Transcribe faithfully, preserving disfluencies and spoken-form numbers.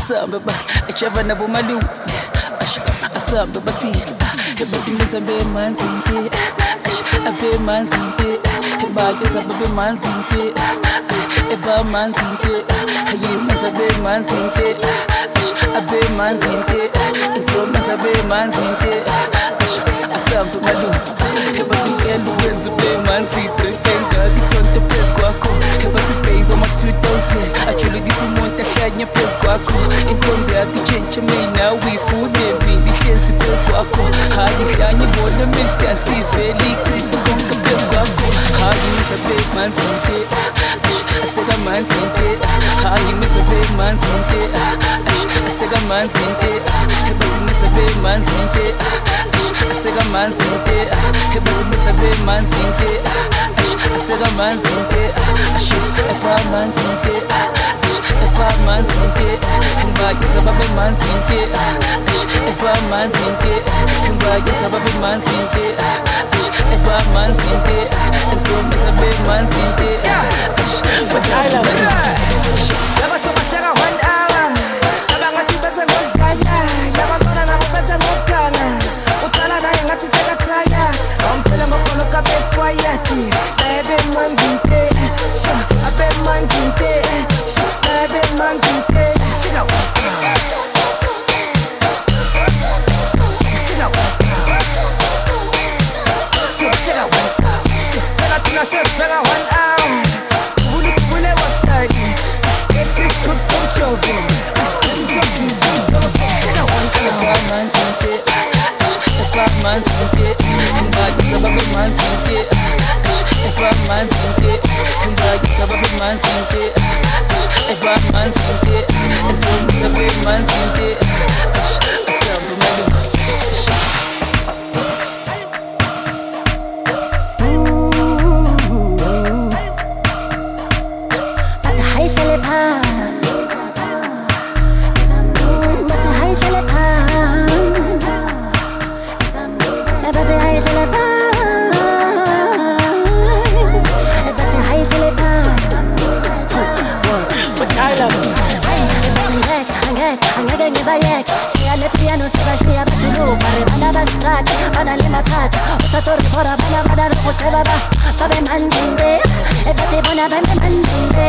asamba ba echava nabo malu asamba bathi bathi menza be manzi inte abe manzi inte ba yenza be manzi inte eba manzi inte hayi menza be manzi inte abe manzi inte iso menza be manzi inte asamba malu bathi ngelo wenza be manzi trekenda kitonto pes kwakho bathi baby makusweet thousand actually this umuntu akanya pes kwakho intombi yakichenche mina wifude bindi kesi pes kwakho hayi kanye bona mentansi veli krithi konke pes kwakho hayi ngizabe manzi inte aseka manzi inte hayi ngizabe manzi inte aseka manzi inte bathi ngizabe manzi inte aseka manzi inte bathi ngizabe manzi inte aseka manzi inte ashis epa manzi inte epa manzi inte ngayitsa babe manzi inte epa manzi inte ngayitsa babe manzi inte epa manzi inte ngizomeza be manzi inte but I love it lava sokashaka one hour abangathi bese ngodlala yabantwana nabo bese ngokana utsala naye ngathi sekathaya awumphela ngokoloka befwayati abe manzi inte abe manzi inte abe manzi inte I said, spend a one hour. Really, really was like, if this could from children. Babe manzinde, ebate bona babe manzinde,